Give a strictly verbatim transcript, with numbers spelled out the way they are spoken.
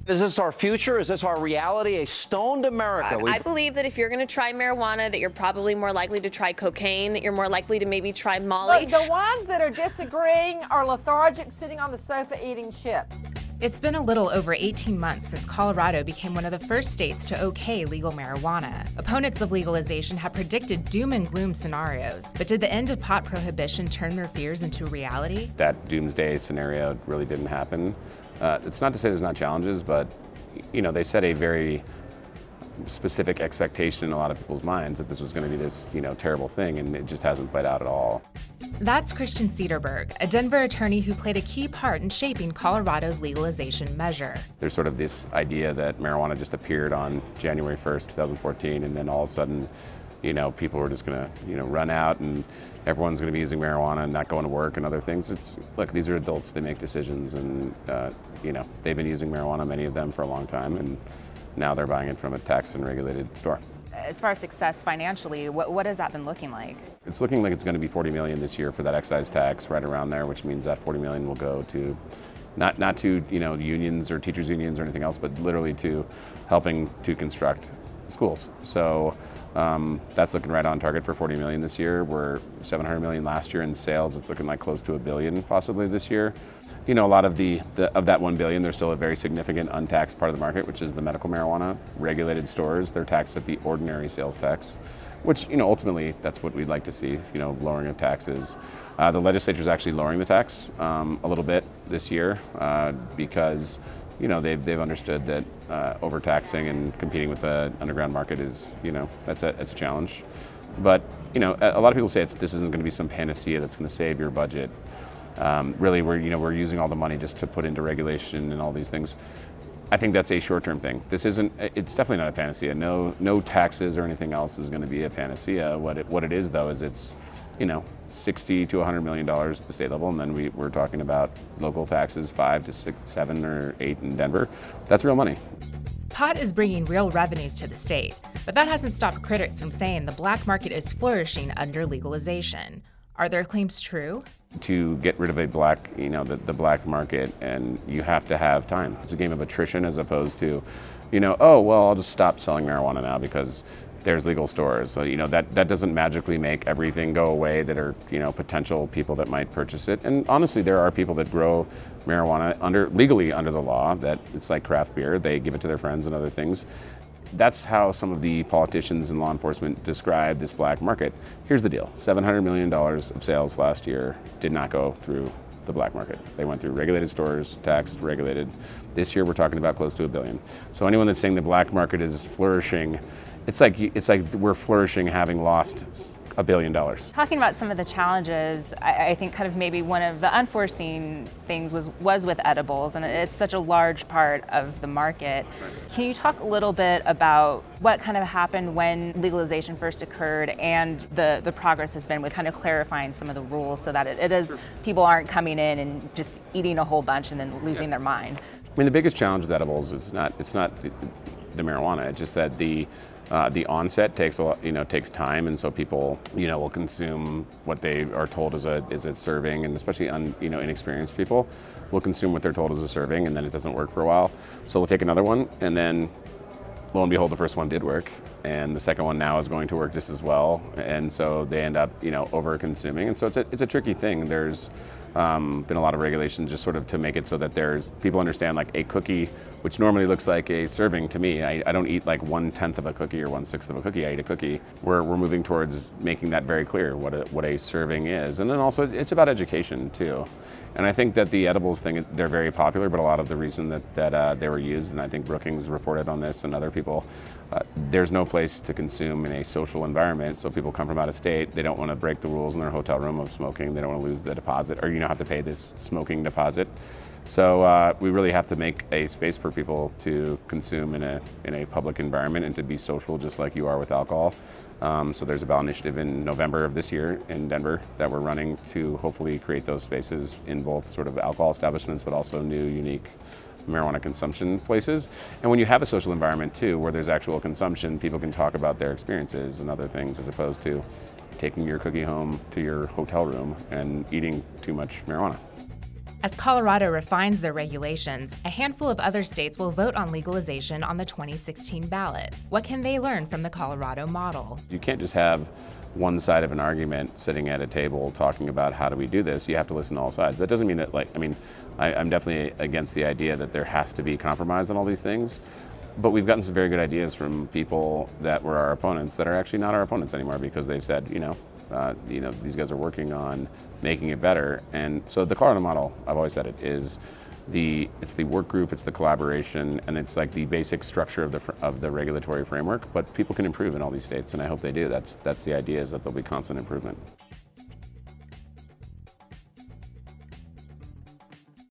Is this our future? Is this our reality? A stoned America. I, I believe that if you're going to try marijuana, that you're probably more likely to try cocaine, that you're more likely to maybe try Molly. Look, the ones that are disagreeing are lethargic, sitting on the sofa eating chips. It's been a little over eighteen months since Colorado became one of the first states to okay legal marijuana. Opponents of legalization have predicted doom and gloom scenarios, but did the end of pot prohibition turn their fears into reality? That doomsday scenario really didn't happen. Uh, it's not to say there's not challenges, but you know, they set a very specific expectation in a lot of people's minds that this was going to be this, you know, terrible thing, and it just hasn't played out at all. That's Christian Cederberg, a Denver attorney who played a key part in shaping Colorado's legalization measure. There's sort of this idea that marijuana just appeared on January first, twenty fourteen, and then all of a sudden, you know, people are just going to, you know, run out and everyone's going to be using marijuana and not going to work and other things. It's, look, these are adults, they make decisions, and, uh, you know, they've been using marijuana, many of them, for a long time, and now they're buying it from a taxed and regulated store. As far as success financially, what, what has that been looking like? It's looking like it's going to be forty million dollars this year for that excise tax, right around there, which means that forty million dollars will go to, not not to, you know, unions or teachers unions or anything else, but literally to helping to construct schools. So um, that's looking right on target for forty million dollars this year. We're seven hundred million dollars last year in sales. It's looking like close to a billion possibly this year. You know, a lot of the, the of that one billion, there's still a very significant untaxed part of the market, which is the medical marijuana. Regulated stores, they're taxed at the ordinary sales tax, which, you know, ultimately that's what we'd like to see, you know, lowering of taxes. Uh, the legislature is actually lowering the tax um, a little bit this year uh, because, you know, they've they've understood that uh, overtaxing and competing with the underground market is, you know, that's a it's a challenge. But, you know, a, a lot of people say it's, this isn't going to be some panacea that's going to save your budget. Um, really, we're you know we're using all the money just to put into regulation and all these things. I think that's a short-term thing. This isn't. It's definitely not a panacea. No, no taxes or anything else is going to be a panacea. What it what it is though is it's, you know, sixty to one hundred million dollars at the state level, and then we we're talking about local taxes, five to six, seven or eight in Denver. That's real money. Pot is bringing real revenues to the state, but that hasn't stopped critics from saying the black market is flourishing under legalization. Are their claims true? To get rid of a black, you know, the, the black market, and you have to have time. It's a game of attrition as opposed to, you know, oh, well, I'll just stop selling marijuana now because there's legal stores. So, you know, that, that doesn't magically make everything go away that are, you know, potential people that might purchase it. And honestly, there are people that grow marijuana under legally under the law, that it's like craft beer. They give it to their friends and other things. That's how some of the politicians and law enforcement describe this black market. Here's the deal. seven hundred million dollars of sales last year did not go through the black market. They went through regulated stores, taxed, regulated. This year we're talking about close to a billion. So anyone that's saying the black market is flourishing, it's like it's like we're flourishing having lost a billion dollars. Talking about some of the challenges, I, I think kind of maybe one of the unforeseen things was, was with edibles, and it's such a large part of the market. Can you talk a little bit about what kind of happened when legalization first occurred, and the, the progress has been with kind of clarifying some of the rules so that it, it is, people aren't coming in and just eating a whole bunch and then losing yeah. their mind? I mean, the biggest challenge with edibles is not, it's not the, the marijuana, it's just that the Uh, the onset takes a lot, you know, takes time, and so people, you know, will consume what they are told is a is a serving, and especially un, you know, inexperienced people will consume what they're told is a serving, and then it doesn't work for a while, so they'll take another one, and then lo and behold, the first one did work, and the second one now is going to work just as well, and so they end up, you know, over consuming, and so it's a it's a tricky thing. There's um, been a lot of regulation just sort of to make it so that there's people understand, like a cookie, which normally looks like a serving to me. I, I don't eat like one tenth of a cookie or one sixth of a cookie. I eat a cookie. We're we're moving towards making that very clear what a, what a serving is, and then also it's about education too. And I think that the edibles thing, they're very popular, but a lot of the reason that that uh, they were used, and I think Brookings reported on this and other people, uh, there's no place to consume in a social environment. So people come from out of state, they don't want to break the rules in their hotel room of smoking, they don't want to lose the deposit, or you know have to pay this smoking deposit. So uh, we really have to make a space for people to consume in a in a public environment and to be social, just like you are with alcohol. Um, so there's a ballot initiative in November of this year in Denver that we're running to hopefully create those spaces in both sort of alcohol establishments, but also new, unique marijuana consumption places. And when you have a social environment too, where there's actual consumption, people can talk about their experiences and other things, as opposed to taking your cookie home to your hotel room and eating too much marijuana. As Colorado refines their regulations, a handful of other states will vote on legalization on the twenty sixteen ballot. What can they learn from the Colorado model? You can't just have one side of an argument sitting at a table talking about how do we do this. You have to listen to all sides. That doesn't mean that, like, I mean, I, I'm definitely against the idea that there has to be compromise on all these things. But we've gotten some very good ideas from people that were our opponents that are actually not our opponents anymore because they've said, you know, uh, you know, these guys are working on making it better. And so the Colorado model, I've always said it, is the it's the work group, it's the collaboration, and it's like the basic structure of the fr- of the regulatory framework. But people can improve in all these states, and I hope they do. That's that's the idea, is that there'll be constant improvement.